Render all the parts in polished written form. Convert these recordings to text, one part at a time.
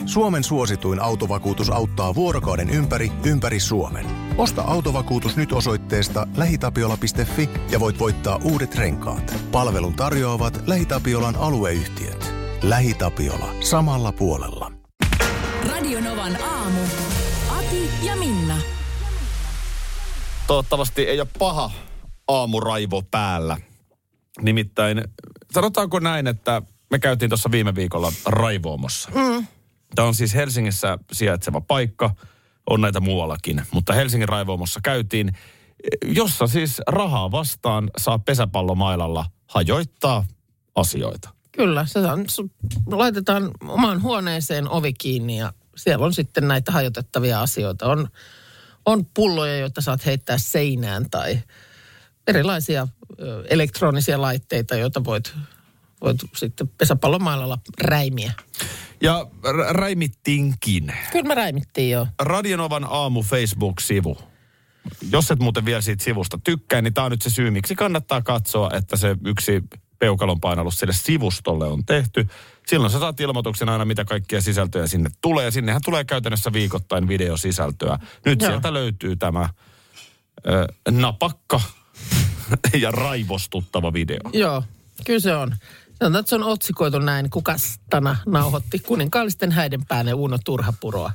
Suomen suosituin autovakuutus auttaa vuorokauden ympäri Suomen. Osta autovakuutus nyt osoitteesta lähitapiola.fi ja voit voittaa uudet renkaat. Palvelun tarjoavat LähiTapiolan alueyhtiöt. LähiTapiola. Samalla puolella. Radio Novan aamu. Ati ja Minna. Toivottavasti ei ole paha aamuraivo päällä. Nimittäin, sanotaanko näin, että me käytiin tuossa viime viikolla Raivoomossa. Tämä on siis Helsingissä sijaitseva paikka, on näitä muuallakin, mutta Helsingin Raivoomossa käytiin, jossa siis rahaa vastaan saa pesäpallomailalla hajoittaa asioita. Kyllä, laitetaan omaan huoneeseen ovi kiinni ja siellä on sitten näitä hajotettavia asioita. On pulloja, joita saat heittää seinään tai erilaisia elektronisia laitteita, joita voit sitten pesäpallomailalla räimiä. Ja räimittiinkin. Kyllä me räimittiin, joo. Radio Novan aamu Facebook-sivu. Jos et muuten vielä siitä sivusta tykkää, niin tämä on nyt se syy, miksi kannattaa katsoa, että se yksi peukalon painallus sille sivustolle on tehty. Silloin sä saat ilmoituksen aina, mitä kaikkia sisältöjä sinne tulee. Ja sinnehän tulee käytännössä viikoittain videosisältöä. Nyt sieltä löytyy tämä napakka ja raivostuttava video. Joo, kyllä se on. Sanotaan, että se on otsikoitu näin, kukastana nauhoitti kuninkaallisten häiden päälle Uno Turhapuroa.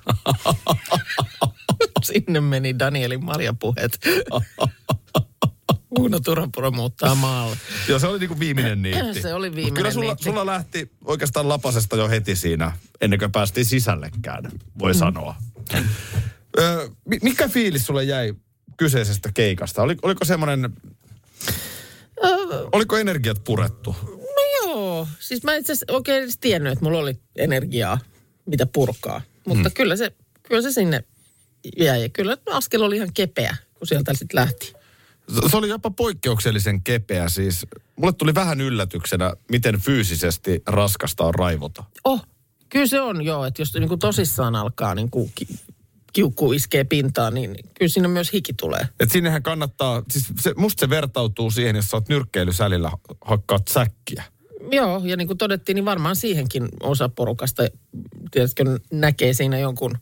Sinne meni Danielin marjapuheet. Uno Turhapuro muuttaa maalle. Joo, se oli niinku viimeinen niitti. Se oli viimeinen kyllä sulla lähti oikeastaan lapasesta jo heti siinä, ennen kuin päästiin sisällekään, voi sanoa. Mikä fiilis sulle jäi kyseisestä keikasta? Oliko semmoinen, oliko energiat purettu? No joo, siis mä itse asiassa oikein edes tiennyt, että mulla oli energiaa, mitä purkaa. Mutta kyllä se sinne jäi. Ja kyllä askel oli ihan kepeä, kun sieltä sitten lähti. Se oli jopa poikkeuksellisen kepeä siis. Mulle tuli vähän yllätyksenä, miten fyysisesti raskasta on raivota. Kyllä se on joo, että jos niin kuin tosissaan alkaa niin kuin kiukku iskee pintaan, niin kyllä siinä myös hiki tulee. Et sinnehän kannattaa, siis musta se vertautuu siihen, jos sä oot nyrkkeilysälillä hakkaat säkkiä. Joo, ja niin kuin todettiin, niin varmaan siihenkin osa porukasta, tiedätkö, näkee siinä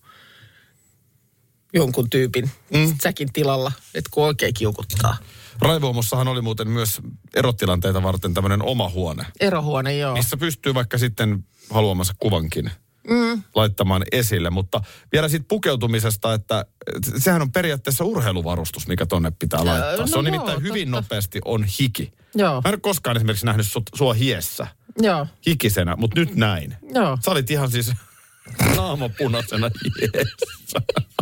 jonkun tyypin säkin tilalla, että kun oikein kiukuttaa. Raivoomossahan oli muuten myös erotilanteita varten tämmöinen oma huone. Erohuone, joo. Missä pystyy vaikka sitten haluamansa kuvankin laittamaan esille. Mutta vielä siitä pukeutumisesta, että sehän on periaatteessa urheiluvarustus, mikä tonne pitää laittaa. Se on nimittäin hyvin nopeasti on hiki. Joo. Mä en ole koskaan esimerkiksi nähnyt sua hiessä. Joo. Hikisenä, mutta nyt näin. Joo. Sä olit ihan siis naamapunaisena hiessä.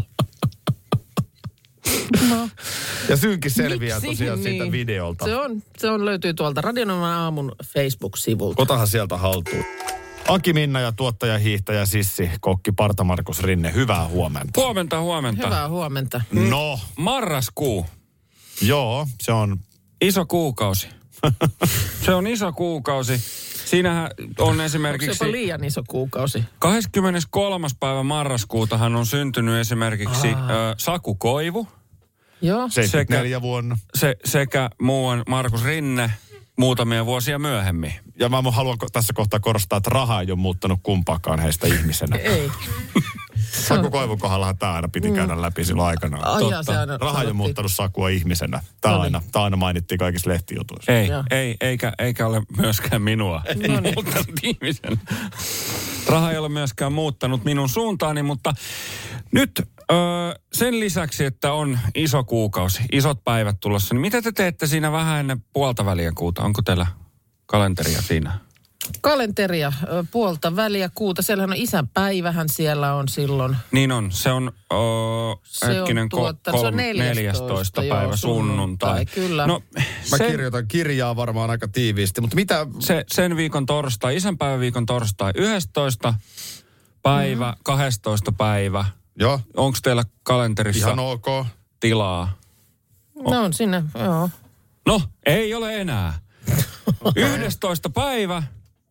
No. Ja syynkin selviää tosiaan siitä videolta. Se löytyy tuolta Radio Novan aamun Facebook-sivulta. Otahan sieltä haltuun. Aki Minna ja tuottaja, hiihtäjä, sissi, kokki Parta Markus Rinne. Hyvää huomenta. Huomenta. Hyvää huomenta. No. Marraskuu. Joo, se on... Iso kuukausi. Se on iso kuukausi. Siinähän on esimerkiksi... Onko se jopa liian iso kuukausi? 23. päivä marraskuutahan on syntynyt esimerkiksi Saku Koivu. Joo. 74 vuonna. Sekä muuan Markus Rinne muutamia vuosia myöhemmin. Ja mä haluan tässä kohtaa korostaa, että raha ei ole muuttanut kumpaakaan heistä ihmisenä. Ei. Saku Koivun kohdallahan tämä aina piti käydä läpi silloin aikanaan. Totta. Raha ei ole muuttanut Sakua ihmisenä. Tämä aina mainittiin kaikissa lehtijutuissa. Eikä ole myöskään minua muuttanut ihmisenä. Raha ei ole myöskään muuttanut minun suuntaani, mutta nyt sen lisäksi, että on iso kuukausi, isot päivät tulossa, niin mitä te teette siinä vähän ennen puolta väliä kuuta? Onko teillä kalenteria siinä? Kalenteria, puolta väliä kuuta. Siellähän on isänpäivähän siellä on silloin. Niin on. Se on, se on 14. päivä sunnuntai. Kyllä. No, mä kirjoitan kirjaa varmaan aika tiiviisti, mutta mitä... Sen viikon torstai, isänpäivän viikon torstai, 11. päivä, 12. päivä. Joo. Onko teillä kalenterissa ihan ok tilaa? No on sinne, joo. No, ei ole enää. 11. päivä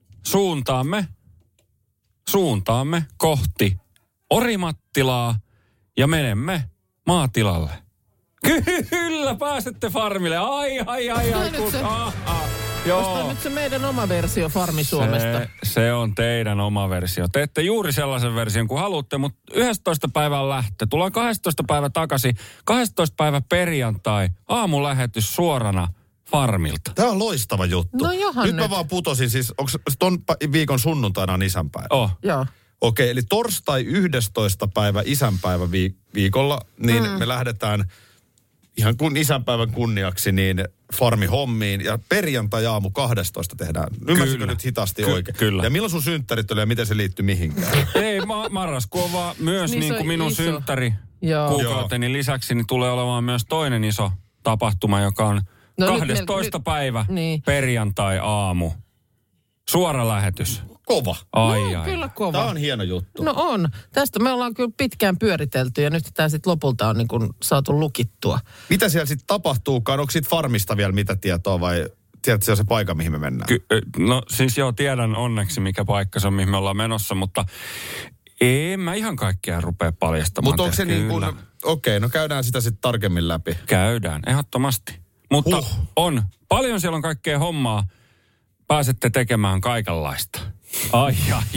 suuntaamme kohti Orimattilaa ja menemme maatilalle. Kyllä, pääsette farmille. Ai. Ostaa nyt se meidän oma versio Farmi Suomesta. Se on teidän oma versio. Teette juuri sellaisen version kuin haluatte, mutta 11. päivän lähtö. Tullaan 12. päivä takaisin. 12. päivä perjantai. Aamulähetys suorana Farmilta. Tämä on loistava juttu. No johan nyt. Mä vaan putosin, siis onko ton viikon sunnuntaina on isänpäivä? Joo. Okei, eli torstai 11. päivä isänpäivä viikolla, niin me lähdetään ihan kun isänpäivän kunniaksi niin Farmi-hommiin. Ja perjantai-aamu 12 tehdään. Ymmärsikö nyt hitaasti oikein? Kyllä. Ja milloin sun synttärit oli ja miten se liittyy mihinkään? Ei, marraskuu on vaan myös niin kuin minun synttäri kuukauteni lisäksi, niin tulee olemaan myös toinen iso tapahtuma, joka on 12. päivä perjantai-aamu. Suora lähetys. Kova. Ai. Kyllä kova. Tämä on hieno juttu. No on. Tästä me ollaan kyllä pitkään pyöritelty ja nyt tämä sitten lopulta on niin kuin saatu lukittua. Mitä siellä sitten tapahtuukaan? Onko siitä Farmista vielä mitä tietoa vai tiedätkö se on se paikka, mihin me mennään? No siis tiedän onneksi mikä paikka se on, mihin me ollaan menossa, mutta en mä ihan kaikkea rupea paljastamaan. Mutta onko se niin kuin, okei, no käydään sitä sitten tarkemmin läpi. Käydään, ehdottomasti. Mutta on, paljon siellä on kaikkea hommaa. Pääsette tekemään kaikenlaista. Ai.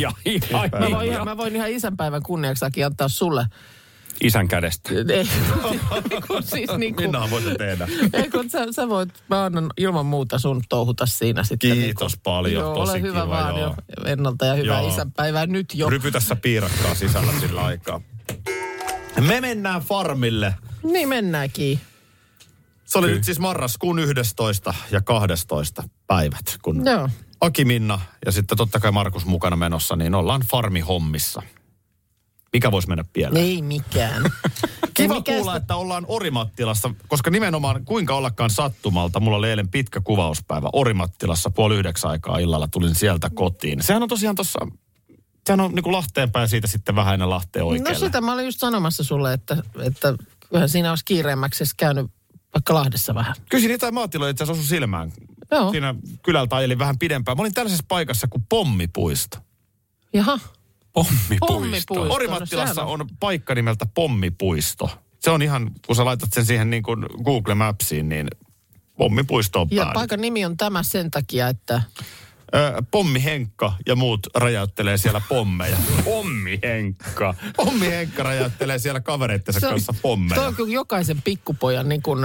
Mä voin ihan isänpäivän kunniaksi antaa sulle. Isän kädestä. Ei, siis niin kuin. Minä voisin tehdä. Ei, kun sä voit, mä annan ilman muuta sun touhuta siinä sitten. Kiitos paljon, joo, tosi ole hyvä kiva, vaan jo ennalta ja hyvää isänpäivää nyt jo. Rypy tässä piirakkaa sisällä sillä aikaa. Me mennään Farmille. Niin mennäänkin. Se oli nyt siis marraskuun 11. ja 12. päivät, kun Joo. Aki, Minna ja sitten totta kai Markus mukana menossa, niin ollaan Farmi-hommissa. Mikä voisi mennä pieleen? Ei mikään. Kiva kuulla, että ollaan Orimattilassa, koska nimenomaan kuinka ollakaan sattumalta, mulla oli eilen pitkä kuvauspäivä Orimattilassa 8:30 aikaa illalla, tulin sieltä kotiin. Sehän on tosiaan tuossa, sehän on niin kuin Lahteen päin siitä sitten vähän ennen Lahteen oikealle. No sitä mä olin just sanomassa sulle, että kyllähän siinä olisi kiireemmäksi käynyt vaikka Lahdessa vähän. Kyllä siinä jotain maatiloja itse asiassa osui silmään. Joo. Siinä kylältä ajelin vähän pidempään. Mä olin tällaisessa paikassa kuin Pommipuisto. Jaha. Pommipuisto. Orimattilassa on paikka nimeltä Pommipuisto. Se on ihan, kun sä laitat sen siihen niin kuin Google Mapsiin, niin Pommipuisto on päällä. Ja paikan nimi on tämä sen takia, että Pommi Henkka ja muut räjäyttelee siellä pommeja. Pommi Henkka. Pommi Henkka räjäyttelee siellä kavereittensa kanssa pommeja. Toi on kyllä jokaisen pikkupojan niin kuin,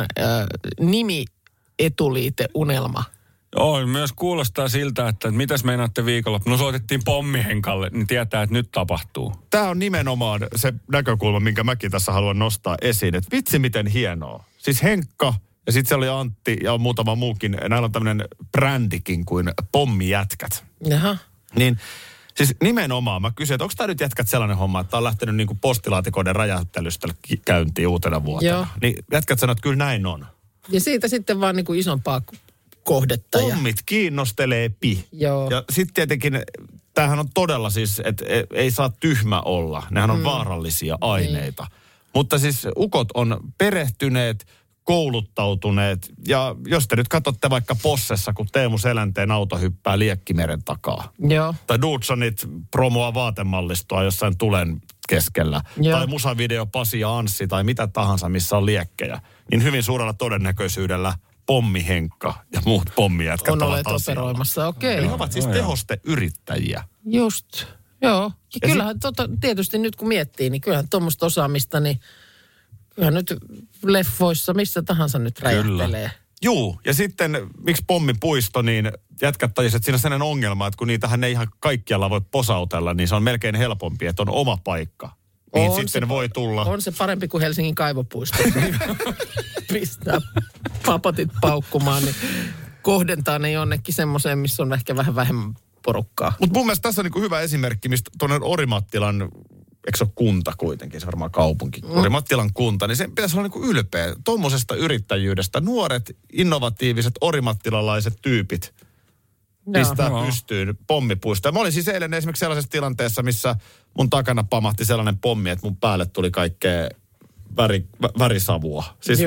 nimi-etuliite-unelma. Joo, myös kuulostaa siltä, että mitäs meinaatte viikonloppu? No soitettiin Pommi Henkalle, niin tietää, että nyt tapahtuu. Tämä on nimenomaan se näkökulma, minkä mäkin tässä haluan nostaa esiin. Että vitsi miten hienoa. Siis Henkka ja sitten siellä oli Antti ja muutama muukin. Näillä on tämmöinen brändikin kuin Pommijätkät. Jaha. Niin siis nimenomaan mä kysyin, että onko tämä nyt jätkät sellainen homma, että on lähtenyt niin kuin postilaatikoiden räjäyttelystä käyntiin uutena vuotena. Joo. Niin jätkät sanoo, että kyllä näin on. Ja siitä sitten vaan niin kuin isompaa kohdetta. Pommit kiinnostelee Joo. Ja sitten tietenkin, tämähän on todella siis, että ei saa tyhmä olla. Nehän on vaarallisia aineita. Niin. Mutta siis ukot on perehtyneet, kouluttautuneet. Ja jos te nyt katsotte vaikka Possessa, kun Teemu Selänteen auto hyppää Liekkimeren takaa. Joo. Tai Dudesonit promoa vaatemallistoa jossain tulen keskellä. Joo. Tai musavideo Pasi ja Anssi tai mitä tahansa, missä on liekkejä. Niin hyvin suurella todennäköisyydellä Pommi Henkka ja muut pommijätkät on ovat operoimassa, okei. Ne ovat siis tehosteyrittäjiä. Just, joo. Ja kyllähän tietysti nyt kun miettii, niin kyllähän tuommoista osaamista, niin kyllähän nyt leffoissa missä tahansa nyt räjähtelee. Juu, ja sitten miksi Pommipuisto, niin jätkät tajisivat, että siinä on sellainen ongelma, että kun niitähän ei ihan kaikkialla voi posautella, niin se on melkein helpompi, että on oma paikka. Niin on sitten voi tulla. On se parempi kuin Helsingin kaivopuisto. Pistää papatit paukkumaan, niin kohdentaa ne jonnekin semmoiseen, missä on ehkä vähän vähemmän porukkaa. Mutta mun mielestä tässä on niinku hyvä esimerkki, mistä tuonne Orimattilan, eikö se ole kunta kuitenkin, se on varmaan kaupunki, Orimattilan kunta, niin se pitäisi olla niinku ylpeä tuommoisesta yrittäjyydestä. Nuoret, innovatiiviset orimattilalaiset tyypit pistää pystyyn pommipuistoja. Mä olin siis eilen esimerkiksi sellaisessa tilanteessa, missä mun takana pamahti sellainen pommi, että mun päälle tuli kaikkea värisavua. Siis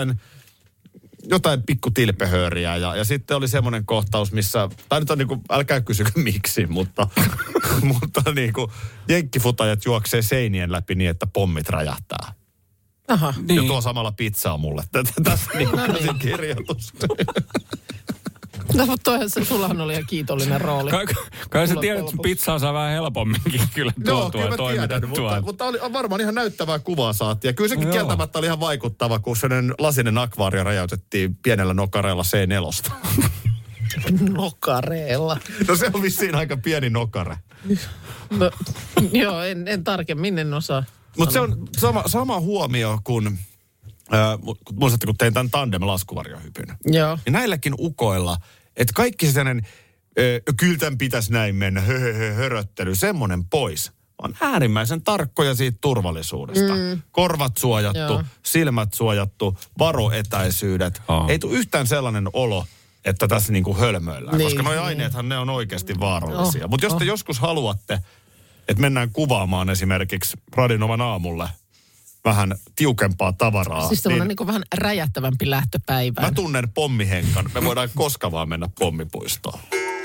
jotain pikku tilpehööriä ja sitten oli semmoinen kohtaus, missä, tai nyt on niinku, älkää kysykö miksi, mutta niinku jenkkifutajat juoksee seinien läpi niin, että pommit räjähtää. Aha. Ja tuo samalla pizzaa mulle. Tässä niinku kirjoitus. No, mutta toihan sullahan oli ihan kiitollinen rooli. Kai sä tiedät, että pizzaa saa vähän helpomminkin kyllä tuotua ja toimitettua. Mutta oli varmaan ihan näyttävää kuvaa saatiin. Ja kyllä sekin kieltämättä oli ihan vaikuttava, kun sellainen lasinen akvaario räjäytettiin pienellä nokareella C4. Nokareella? No se on vissiin aika pieni nokare. No, joo, en tarkemmin, en osaa. Mutta se on sama huomio kuin, muistatte kun tein tämän tandem-laskuvarjohypyn. Joo. Ja näilläkin ukoilla, että kaikki se sellainen, kyllä tämän pitäisi näin mennä, höröttely, semmoinen pois. On äärimmäisen tarkkoja siitä turvallisuudesta. Korvat suojattu, silmät suojattu, varoetäisyydet. Ei tule yhtään sellainen olo, että tässä niinku hölmöillään. Koska nuo aineethan ne on oikeasti vaarallisia. Mutta jos te joskus haluatte, että mennään kuvaamaan esimerkiksi Radionovan aamulle vähän tiukempaa tavaraa. Siis semmoinen niin vähän räjähtävämpi lähtöpäivään. Mä tunnen Pommihenkan. Me voidaan koska vaan mennä pommipuistoon.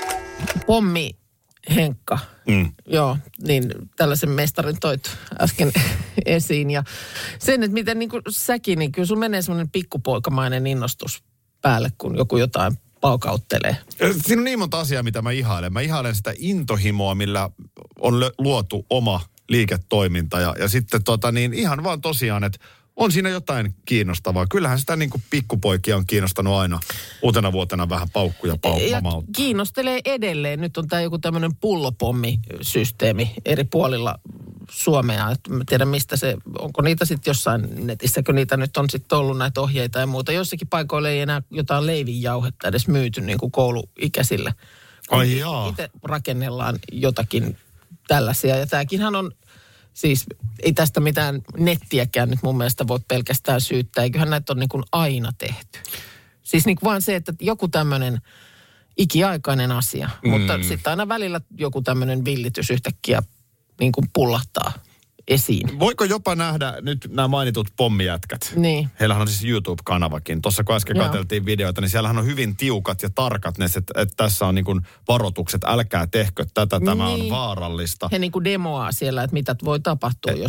Pommihenkka. Joo, niin tällaisen mestarin toit äsken esiin. Ja sen, että miten niin kuin säkin, niin kyllä sun menee semmoinen pikkupoikamainen innostus päälle, kun joku jotain paukauttelee. Siinä on niin monta asiaa, mitä mä ihailen. Mä ihailen sitä intohimoa, millä on luotu oma liiketoiminta. Ja sitten ihan vaan tosiaan, että on siinä jotain kiinnostavaa. Kyllähän sitä niin kuin pikkupoikia on kiinnostanut aina uutena vuotena vähän paukkuja paukkamautta. Ja kiinnostelee edelleen. Nyt on tämä joku tämmöinen pullopommisysteemi eri puolilla Suomea. Et mä tiedän mistä se, onko niitä sitten jossain netissäkö niitä nyt on sitten ollut näitä ohjeita ja muuta. Jossakin paikoilla ei enää jotain leivinjauhetta edes myyty niin kuin kouluikäisille. Ai jaa. Itse rakennellaan jotakin tällaisia ja tämäkinhän on siis, ei tästä mitään nettiäkään nyt mun mielestä voi pelkästään syyttää. Eiköhän näitä ole niin kuin aina tehty. Siis niin kuin vaan se, että joku tämmöinen ikiaikainen asia. Mutta sitten aina välillä joku tämmöinen villitys yhtäkkiä niin kuin pullahtaa esiin. Voiko jopa nähdä nyt nämä mainitut pommijätkät? Niin. Heillähän on siis YouTube-kanavakin. Tuossa kun äsken katseltiin videoita, niin siellähän on hyvin tiukat ja tarkat ne, että tässä on niin kuin varoitukset, älkää tehkö tätä, tämä on vaarallista. He niin kuin demoaa siellä, että mitä voi tapahtua, jos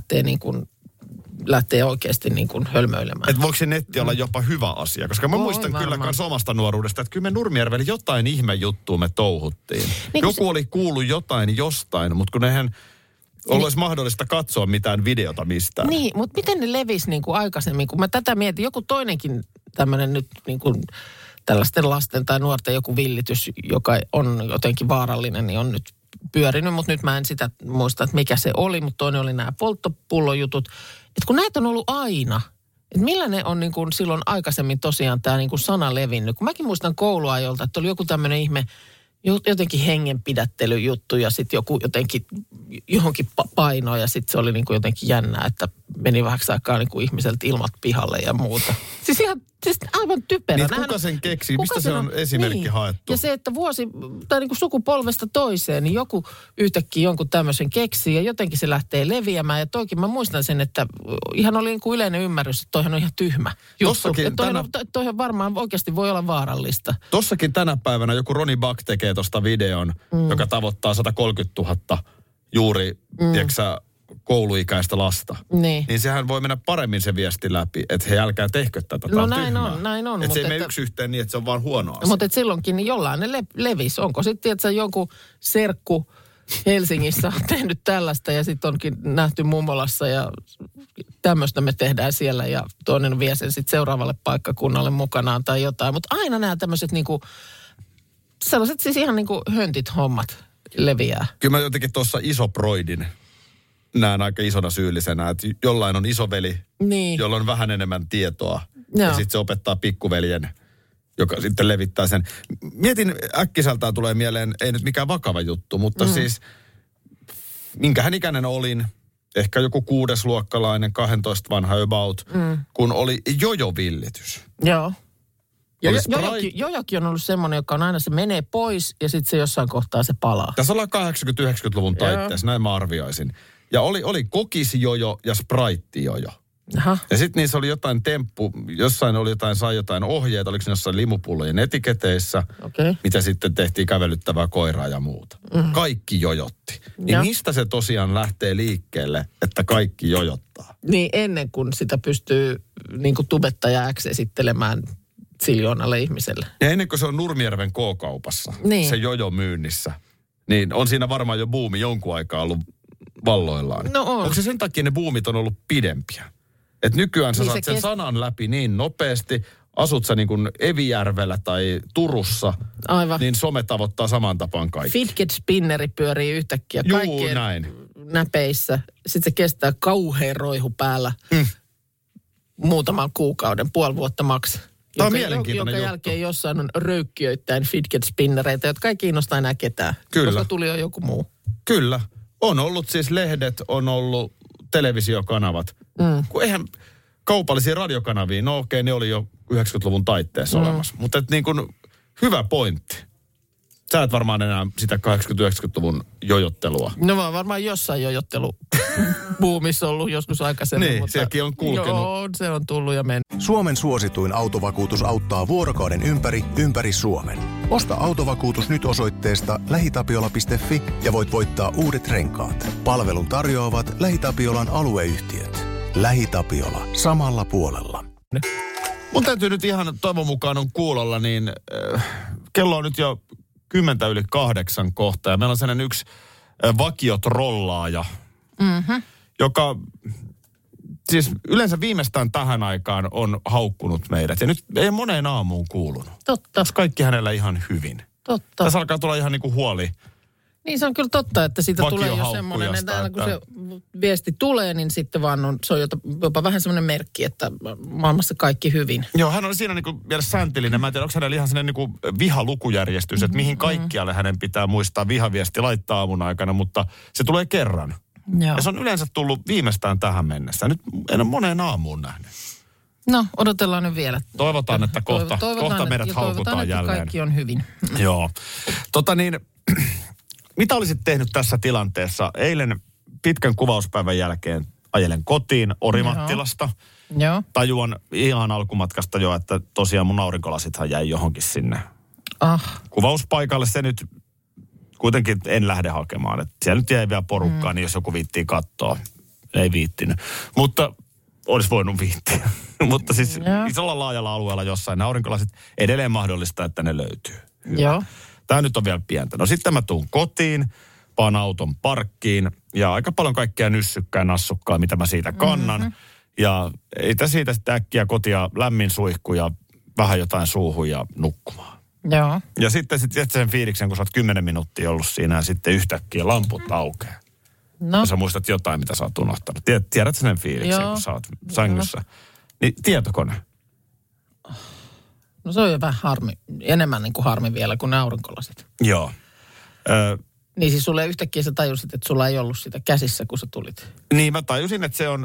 lähtee oikeasti niin kuin hölmöilemään. Että voiko se netti olla jopa hyvä asia? Koska mä muistan kyllä myös omasta nuoruudesta, että kyllä me Nurmijärvellä jotain ihmejuttua me touhuttiin. Niin joku oli kuullut jotain jostain, mutta kun eihän olisi mahdollista katsoa mitään videota mistään. Niin, mutta miten ne levisi niin kuin aikaisemmin? Kun mä tätä mietin, joku toinenkin tämmöinen nyt niin kuin tällaisten lasten tai nuorten joku villitys, joka on jotenkin vaarallinen, niin on nyt pyörinyt, mutta nyt mä en sitä muista, että mikä se oli, mutta toinen oli nämä polttopullojutut. Että kun näitä on ollut aina, että millä ne on niin kuin silloin aikaisemmin tosiaan tämä niin kuin sana levinnyt. Kun mäkin muistan kouluajolta, että oli joku tämmöinen ihme, jotenkin hengenpidättelyjuttu ja sitten joku jotenkin johonkin painoa ja sitten se oli niin kuin jotenkin jännää, että meni vähäksi aikaa niin kuin ihmiseltä ilmat pihalle ja muuta. Siis aivan typerä. Niin, kuka sen keksii? Mistä se on esimerkki haettu? Ja se, että tai niin kuin sukupolvesta toiseen, niin joku yhtäkkiä jonkun tämmöisen keksii ja jotenkin se lähtee leviämään. Ja toikin mä muistan sen, että ihan oli niin kuin yleinen ymmärrys, että toihan on ihan tyhmä juttu. Toihan varmaan oikeasti voi olla vaarallista. Tossakin tänä päivänä joku Ronnie Buck tekee tuosta videon, joka tavoittaa 130 000 juuri, tiedätkö kouluikäistä lasta. Niin sehän voi mennä paremmin se viesti läpi, että he älkää tehkö tätä. No näin on. Että se ei mene yksi yhteen niin, että se on vaan huono asia. Mutta silloinkin niin jollain ne levisi. Onko sitten, että jonkun serkku Helsingissä on tehnyt tällaista ja sitten onkin nähty mummolassa ja tämmöistä me tehdään siellä ja toinen vie sen sitten seuraavalle paikkakunnalle mukanaan tai jotain. Mutta aina nämä tämmöiset niinku, sellaiset siis ihan niinku höntit hommat leviää. Kyllä mä jotenkin tuossa isoproidin näen aika isona syyllisenä, että jollain on isoveli, jolla on vähän enemmän tietoa. Ja sitten se opettaa pikkuveljen, joka sitten levittää sen. Mietin, äkkiseltään tulee mieleen, ei nyt mikään vakava juttu, mutta siis minkähän ikäinen olin, ehkä joku 6-luokkalainen, 12 vanha about, kun oli jojovillitys. Joo. Jojokin on ollut semmoinen, joka on aina, se menee pois ja sitten se jossain kohtaa se palaa. Tässä ollaan 80-90-luvun taitteessa, näin mä arvioisin. Ja oli kokisjojo ja sprite-jojo. Aha. Ja sitten niissä oli jotain jossain oli sai jotain ohjeita, oliko ne jossain limupullojen etiketeissä, mitä sitten tehtiin kävelyttävää koiraa ja muuta. Kaikki jojotti. Niin mistä se tosiaan lähtee liikkeelle, että kaikki jojottaa? Niin ennen kuin sitä pystyy niin kuin tubettaja X esittelemään ziljoonalle ihmiselle. Ja ennen kuin se on Nurmijärven K-kaupassa, Niin. se jojo myynnissä, niin on siinä varmaan jo buumi jonkun aikaa ollut valloillaan. No on. Onko se sen takia ne buumit on ollut pidempiä? Että nykyään sä Niin saat se sen sanan läpi niin nopeasti, asut sä niin kuin Evijärvellä tai Turussa, Aivan. niin some tavoittaa saman tapaan kaikki. Fidget spinneri pyörii yhtäkkiä Juu, kaikkien näin. näpeissä. Sitten se kestää kauhean roihu päällä muutaman kuukauden, puoli vuotta maks. Tämä on mielenkiintoinen Jonka juttu. jälkeen jossain on röykkiöittäin fidget spinnereitä, jotka ei kiinnosta enää ketään. Kyllä. Koska tuli jo joku muu. Kyllä. On ollut siis lehdet, on ollut televisiokanavat. Kun eihän kaupallisia radiokanavia, no okei, ne oli jo 90-luvun taitteessa olemassa. Mutta niin kuin hyvä pointti. Sä et varmaan enää sitä 80-90-luvun jojottelua. No mä oon varmaan jossain jojottelubuumissa ollut joskus aikaisemmin. Niin, mutta sielläkin on kulkenut. Joo, se on tullut ja mennyt. Suomen suosituin autovakuutus auttaa vuorokauden ympäri Suomen. Osta autovakuutus nyt osoitteesta lähitapiola.fi ja voit voittaa uudet renkaat. Palvelun tarjoavat LähiTapiolan alueyhtiöt. LähiTapiola. Samalla puolella. Mun täytyy nyt ihan toivon mukaan on kuulolla, niin kello on nyt jo 7:10 kohta. Ja meillä on sellainen yksi vakiotrollaaja, joka siis yleensä viimeistään tähän aikaan on haukkunut meidät. Ja nyt ei moneen aamuun kuulunut. Totta, Onko kaikki hänellä ihan hyvin? totta. Tässä alkaa tulla ihan niin kuin huoli. Niin se on kyllä totta, että siitä tulee jo Vakiohaukku semmoinen, että aina kun jostain, se viesti tulee, niin sitten vaan on, se on jopa vähän semmoinen merkki, että maailmassa kaikki hyvin. Joo, hän on siinä niin kuin vielä säntillinen. Mä en tiedä, onko hänellä ihan sellainen niin kuin vihalukujärjestys, että mihin kaikkialle hänen pitää muistaa vihaviesti laittaa aamun aikana, mutta se tulee kerran. Joo. Ja se on yleensä tullut viimeistään tähän mennessä. Nyt en ole moneen aamuun nähnyt. No, odotellaan nyt vielä. Toivotaan, että kohta meidät ja haukutaan toivotaan, että jälleen. kaikki on hyvin. Joo. Mitä olisit tehnyt tässä tilanteessa? Eilen pitkän kuvauspäivän jälkeen ajelen kotiin Orimattilasta. Joo. Tajuan ihan alkumatkasta jo, että tosiaan mun aurinkolasithan jäi johonkin sinne kuvauspaikalle. Se nyt kuitenkin en lähde hakemaan. Että siellä nyt jäi vielä porukkaa, niin jos joku viittii katsoa. Ei viittinyt. Mutta olisi voinut viittiä. Mutta siis isolla laajalla alueella jossain ne aurinkolasit edelleen mahdollista, että ne löytyy. Hyvä. Joo. Tämä nyt on vielä pientä. No sitten mä tuun kotiin, paan auton parkkiin ja aika paljon kaikkea nyssykkää nassukkaa, mitä mä siitä kannan. Ja ei siitä sitten äkkiä kotia lämmin suihku ja vähän jotain suuhun ja nukkumaan. Joo. Ja sitten sen fiiliksen, kun sä oot 10 minuuttia ollut siinä ja sitten yhtäkkiä lamput aukeaa. No, Ja sä muistat jotain, mitä sä oot unohtanut. Tiedät sen fiiliksen, Joo. kun sä oot sängyssä. Niin tietokone. no se on jo vähän harmi, enemmän niin kuin harmi vielä kuin ne aurinkolasit. Joo. Niin siis sulle yhtäkkiä sä tajusit, että sulla ei ollut sitä käsissä, kun sä tulit. Niin mä tajusin, että se on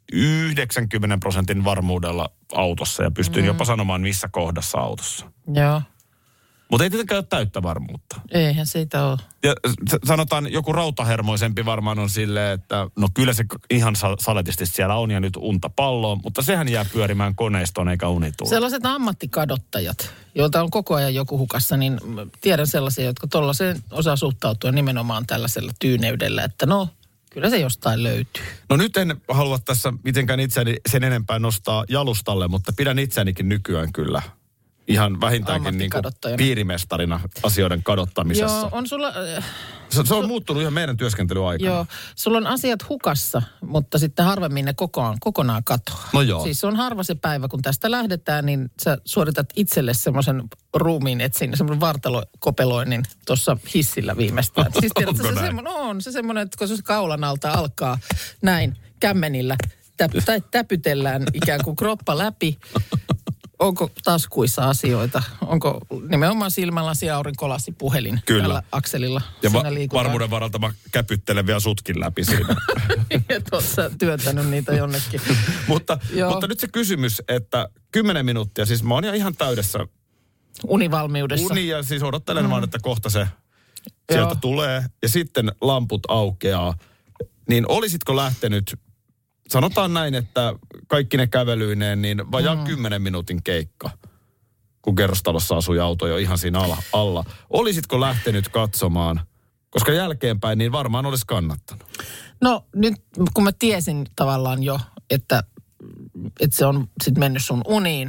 90% varmuudella autossa ja pystyin jopa sanomaan, missä kohdassa autossa. Joo. Mutta ei tietenkään ole täyttä varmuutta. Eihän siitä ole. Ja sanotaan, joku rautahermoisempi varmaan on silleen, että no kyllä se ihan saletisti siellä on ja nyt unta palloon, mutta sehän jää pyörimään koneistoon eikä uni tule. Sellaiset ammattikadottajat, joilta on koko ajan joku hukassa, niin tiedän sellaisia, jotka tollaiseen osaa suhtautua nimenomaan tällaisella tyyneydellä, että no, kyllä se jostain löytyy. No nyt en halua tässä mitenkään itseäni sen enempää nostaa jalustalle, mutta pidän itseänikin nykyään kyllä ihan vähintäänkin niin kuin piirimestarina asioiden kadottamisessa. Joo, on sulla... Se on muuttunut ihan meidän työskentelyaikana. Joo, sulla on asiat hukassa, mutta sitten harvemmin ne kokonaan katoaa. No joo. Siis on harva se päivä, kun tästä lähdetään, niin sä suoritat itselle semmoisen ruumiin etsin, semmoisen vartalokopeloinnin tuossa hissillä viimeistään. Siis tiedätkö, se semmoinen, että kun se kaulan alta alkaa näin kämmenillä, täpytellään ikään kuin kroppa läpi. Onko taskuissa asioita? Onko nimenomaan silmälasi, aurinkolasi, puhelin tällä akselilla? Ja varmuuden varalta mä käpyttelen vielä sutkin läpi siinä. Et ole sä työntänyt niitä jonnekin. mutta nyt se kysymys, että 10 minuuttia, siis mä oon ihan täydessä univalmiudessa. Ja siis odottelen vaan, että kohta se sieltä tulee ja sitten lamput aukeaa. Niin olisitko lähtenyt, sanotaan näin, että kaikki ne kävelyineen, niin vajaan 10 minuutin keikka, kun kerrostalossa asui auto jo ihan siinä alla. Olisitko lähtenyt katsomaan, koska jälkeenpäin niin varmaan olisi kannattanut? No nyt kun mä tiesin tavallaan jo, että se on sitten mennyt sun uniin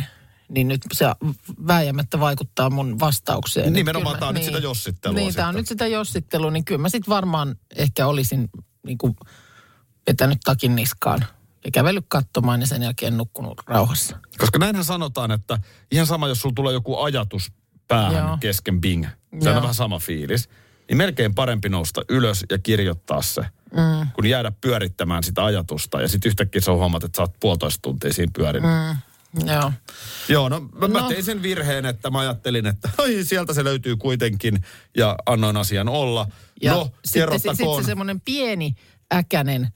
niin nyt se vääjäämättä vaikuttaa mun vastaukseen. Nimenomaan tämä on nyt sitä jossittelua. Niin, tämä on nyt sitä jossittelua, niin kyllä mä sitten varmaan ehkä olisin niin kuin vetänyt takin niskaan ja kävellyt katsomaan ja sen jälkeen nukkunut rauhassa. Koska näinhän sanotaan, että ihan sama, jos sulla tulee joku ajatus päähän kesken bing. Se on vähän sama fiilis. Niin melkein parempi nousta ylös ja kirjoittaa se, kun jäädä pyörittämään sitä ajatusta. Ja sitten yhtäkkiä sä huomaat, että sä oot 1,5 tuntia siinä pyörinyt. Joo. Joo, mä tein sen virheen, että mä ajattelin, että sieltä se löytyy kuitenkin ja annoin asian olla. Ja sitten se semmoinen pieni äkänen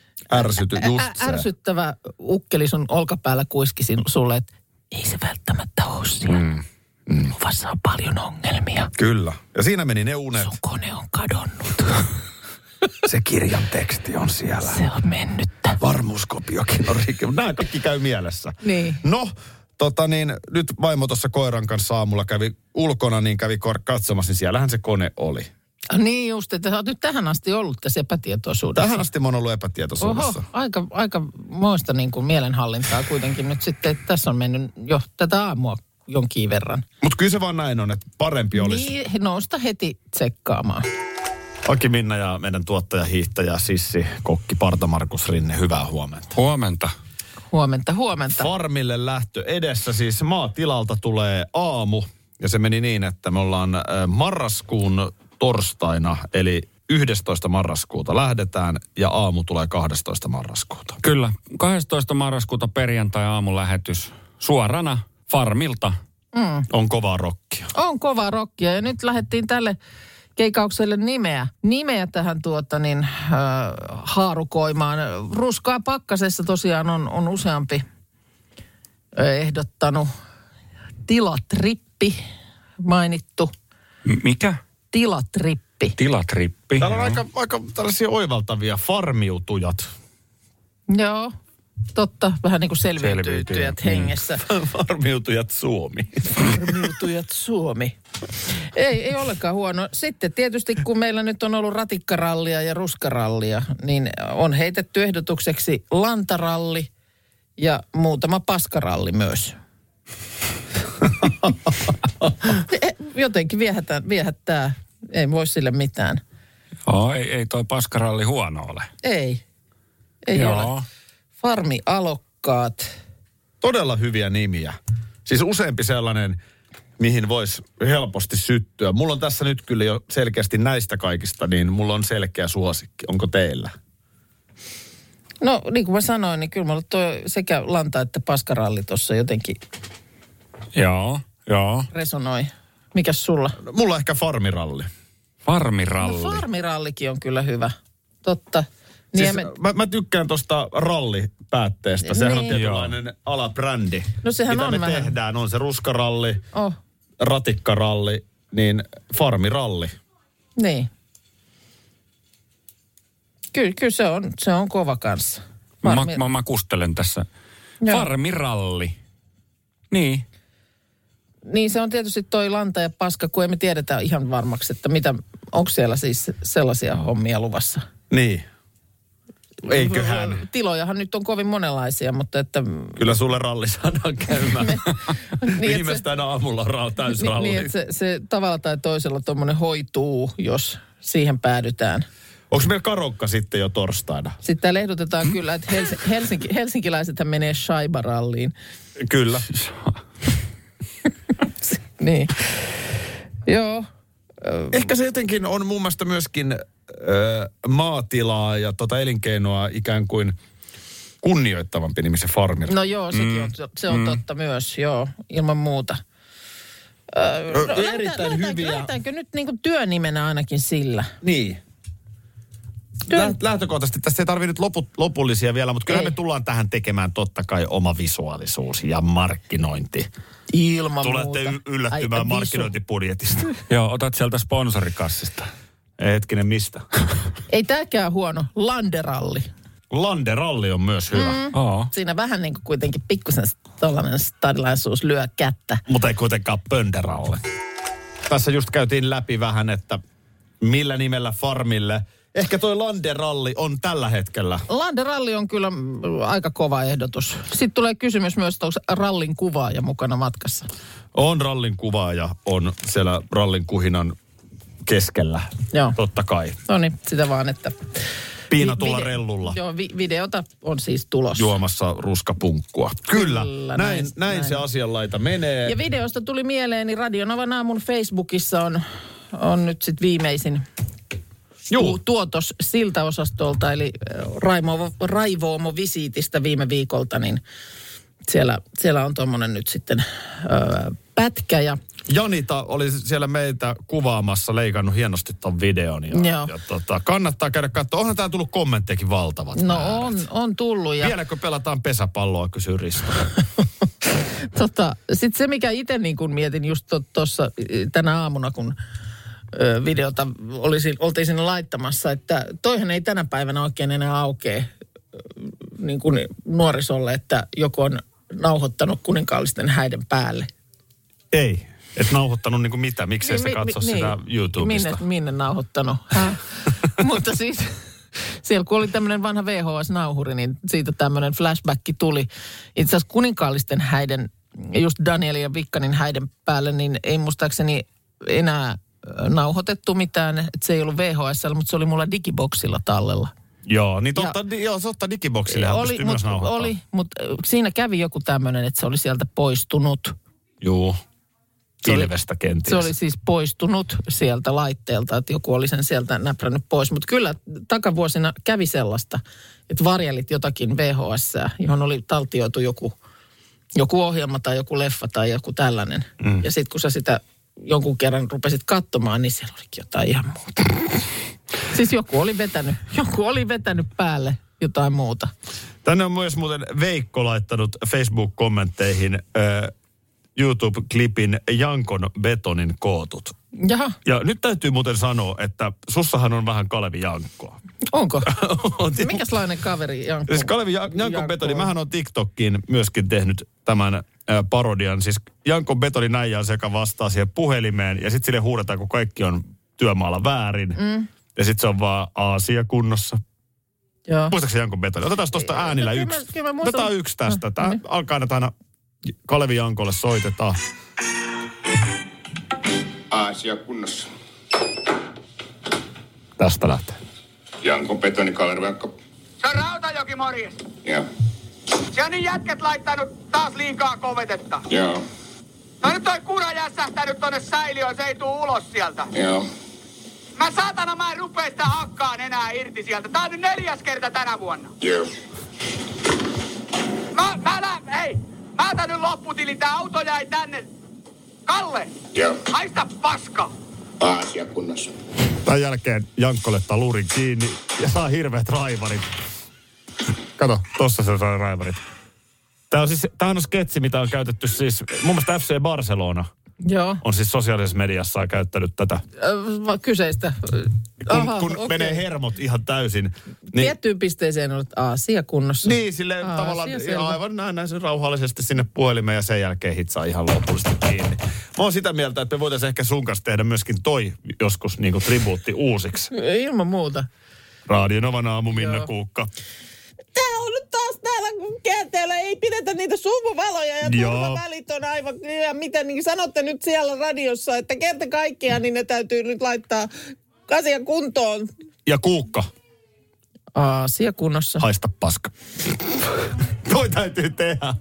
ärsyttävä ukkeli sun olkapäällä kuiskisin sulle, että ei se välttämättä ole siellä. Luvassa on paljon ongelmia. Kyllä. Ja siinä meni ne unet. Sun kone on kadonnut. Se kirjan teksti on siellä. Se on mennyttä. Varmuuskopiokin on rikki. Nämä kaikki käy mielessä. Niin. No, nyt vaimo tuossa koiran kanssa aamulla kävi ulkona, niin kävi katsomassa, niin siellähän se kone oli. Niin just, että sä oot nyt tähän asti ollut tässä epätietoisuudessa. Tähän asti mä oon ollut epätietoisuudessa. Oho, aika moista niin kuin mielenhallintaa kuitenkin nyt sitten, että tässä on mennyt jo tätä aamua jonkin verran. Mutta kyllä se vaan näin on, että parempi olisi. Niin, nousta heti tsekkaamaan. Aki Minna ja meidän tuottaja, hiihtäjä, Sissi, kokki, Parta Markus Rinne, hyvää huomenta. Huomenta. Farmille lähtö edessä, siis maatilalta tulee aamu. Ja se meni niin, että me ollaan marraskuun torstaina, eli 11. marraskuuta lähdetään ja aamu tulee 12. marraskuuta. Kyllä, 12. marraskuuta perjantai-aamulähetys suorana Farmilta. On kovaa rockia. On kovaa rockia ja nyt lähdettiin tälle keikaukselle nimeä tähän haarukoimaan. Ruskaa pakkasessa tosiaan on useampi ehdottanut. Tilatrippi mainittu. Mikä? Tilatrippi. Tilatrippi. Täällä on aika tällaisia oivaltavia farmiutujat. Joo, totta. Vähän niin kuin selviytyjät hengessä. Farmiutujat Suomi. Farmiutujat Suomi. Ei ollenkaan huono. Sitten tietysti kun meillä nyt on ollut ratikkarallia ja ruskarallia, niin on heitetty ehdotukseksi lantaralli ja muutama paskaralli myös. Jotenkin viehättää. Ei voi sille mitään. Joo, ei toi paskaralli huono ole. Ei ole. Farmialokkaat. Todella hyviä nimiä. Siis useampi sellainen, mihin voisi helposti syttyä. Mulla on tässä nyt kyllä jo selkeästi näistä kaikista, niin mulla on selkeä suosikki. Onko teillä? No niin kuin mä sanoin, niin kyllä mulla toi sekä lanta että paskaralli tuossa jotenkin Joo. resonoi. Mikäs sulla? No, mulla on ehkä farmiralli. Farmiralli. No farmirallikin on kyllä hyvä. Totta. Siis mä tykkään tuosta rallipäätteestä. Sehän on tietynlainen alabrändi. No sehän mitä on me vähän. tehdään. On se ruskaralli, ratikkaralli, niin farmiralli. Niin. Kyllä se on kova kanssa. Mä makustelen tässä. Joo. Farmiralli. Niin. Niin se on tietysti toi lanta ja paska, kun emme tiedetä ihan varmaksi, että onko siellä siis sellaisia hommia luvassa. Niin. Eiköhän. Tilojahan nyt on kovin monenlaisia, mutta että... Kyllä sulle ralli saadaan käymään. niin, viimeistään aamulla on täysralli. Niin, että se tavalla tai toisella tuommoinen hoituu, jos siihen päädytään. Onko meillä karokka sitten jo torstaina? Sitten täällä ehdotetaan kyllä, että helsinkiläisethän menee shaibaralliin. Kyllä. Niin. Joo. Ehkä se jotenkin on mun mielestä myöskin maatilaa ja elinkeinoa ikään kuin kunnioittavampi nimi se farmir. No joo, se on totta myös, joo, ilman muuta. Erittäin hyviä. Lähdetäänkö nyt niin kuin työnimenä ainakin sillä? Niin. Lähtökohtaisesti tässä ei tarvitse nyt lopullisia vielä, mutta kyllähän me tullaan tähän tekemään totta kai oma visuaalisuus ja markkinointi. Ilman tulette muuta. Yllättymään markkinointibudjetista. Joo, otat sieltä sponsorikassista. Hetkinen, mistä? Ei tääkään huono. Landeralli. Landeralli on myös hyvä. Siinä vähän niin kuin kuitenkin pikkusen tollainen stadilaisuus lyö kättä. Mutta ei kuitenkaan pönderalli. Tässä just käytiin läpi vähän, että millä nimellä farmille Ehkä toi Landeralli on tällä hetkellä. Landeralli on kyllä aika kova ehdotus. Sitten tulee kysymys myös, että onko rallin kuvaaja mukana matkassa? On rallin kuvaaja, on siellä rallin kuhinan keskellä. Joo. Totta kai. No niin, sitä vaan, että... Piinatulla rellulla. Joo, videota on siis tulossa. Juomassa ruskapunkkua. Kyllä näin se asianlaita menee. Ja videosta tuli mieleen, niin Radio Novan aamun Facebookissa on nyt sitten viimeisin tuotos siltä osastolta, eli Raivoomo-visiitistä viime viikolta, niin siellä on tuommoinen nyt sitten pätkä ja... Janita oli siellä meitä kuvaamassa, leikannut hienosti ton videon. Ja kannattaa käydä katsoa. Onhan tää tullut kommenttejakin valtavat määrät. On tullut. Ja... Vieläkö pelataan pesäpalloa, kysyy Risto. Sitten se, mikä itse niin kun mietin just tuossa tänä aamuna, kun videota oltiin sinne laittamassa, että toihan ei tänä päivänä oikein enää aukea niin kuin nuorisolle, että joku on nauhoittanut kuninkaallisten häiden päälle. Ei. Et nauhoittanut niinku mitä? Miksi sä katso sitä YouTubesta? Minne nauhoittanut? Mutta siis siellä kun oli tämmöinen vanha VHS-nauhuri, niin siitä tämmöinen flashback tuli. Itse asiassa kuninkaallisten häiden, just Danielin ja Vikkanin häiden päälle, niin ei muistaakseni enää nauhoitettu mitään. Että se ei ollut VHS, mutta se oli mulla digiboksilla tallella. Joo, niin totta digiboksillehan pystyy myös nauhoittamaan. Oli, mutta siinä kävi joku tämmöinen, että se oli sieltä poistunut. Joo. Pilvestä kenties. Se oli siis poistunut sieltä laitteelta, että joku oli sen sieltä näprännyt pois. Mutta kyllä takavuosina kävi sellaista, että varjelit jotakin VHS, johon oli taltioitu joku ohjelma tai joku leffa tai joku tällainen. Ja sitten kun sä sitä jonkun kerran rupesit katsomaan, niin siellä olikin jotain ihan muuta. Siis joku oli vetänyt päälle jotain muuta. Tänne on myös muuten Veikko laittanut Facebook-kommentteihin YouTube-klipin Jankon betonin kootut. Jaha. Ja nyt täytyy muuten sanoa, että sussahan on vähän Kalevi Jankkoa. Onko? Minkälainen kaveri Jankko? Siis Kalevi Jankon betoni, mähän on TikTokkiin myöskin tehnyt tämän parodian. Siis Jankon betoni näijää sekä vastaa siihen puhelimeen ja sitten sille huudetaan, kun kaikki on työmaalla väärin. Ja sitten se on vaan Aasia kunnossa. Joo. Muistaakseni Jankon betoni? Otetaan tuosta äänillä yksi. Otetaan yksi tästä. Tämä alkaa aina Kalevi Jankolle soitetaan. Aasia kunnossa. Tästä lähtee. Jankon betoni, Kalevi Jankko. Se on Rautajoki, morjes. Joo. Se on niin jätket laittanut taas liikaa kovetetta. Joo. No nyt toi kura jässähtänyt tonne säiliöön, se ei tuu ulos sieltä. Joo. Mä en rupea sitä hakkaan enää irti sieltä. Tää on nyt 4. kerta tänä vuonna. Joo. Mä otan nyt lopputilin, tää auto jäi tänne. Kalle! Joo. Haista paska! Aasia kunnossa. Tämän jälkeen Jankkolle talurin kiinni ja saa hirveät raivarit. Kato, tossa se saa raivarit. Tämähän on sketsi, mitä on käytetty siis, mun mielestä FC Barcelona. Joo. On siis sosiaalisessa mediassa käyttänyt tätä. Kyseistä. Kun menee hermot ihan täysin. Niin, tiettyyn pisteeseen on Aasia kunnossa. Niin, silleen tavallaan aivan näin sen rauhallisesti sinne puhelimeen ja sen jälkeen hitsaa ihan lopullisesti kiinni. Mä oon sitä mieltä, että me voitaisiin ehkä sun kanssa tehdä myöskin toi joskus niinku tribuutti uusiksi. Ilman muuta. Radio Novan aamu, Minna Kuukka. Tää on nyt taas täällä käänteellä, ei pidetä niitä suvuvaloja ja turvavälit on aivan, ja mitä niin sanotte nyt siellä radiossa, että kerta kaikkiaan niin ne täytyy nyt laittaa asia kuntoon. Ja Kuukka. Asia kunnossa. Haista paska. Toi täytyy tehdä.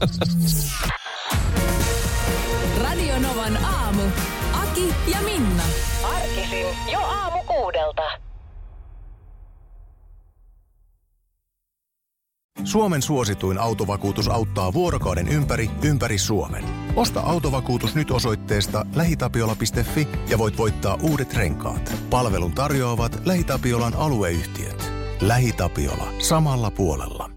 Radio Novan aamu. Aki ja Minna. Arkisin jo aamu 6:00. Suomen suosituin autovakuutus auttaa vuorokauden ympäri Suomen. Osta autovakuutus nyt osoitteesta lähitapiola.fi ja voit voittaa uudet renkaat. Palvelun tarjoavat LähiTapiolan alueyhtiöt. LähiTapiola. Samalla puolella.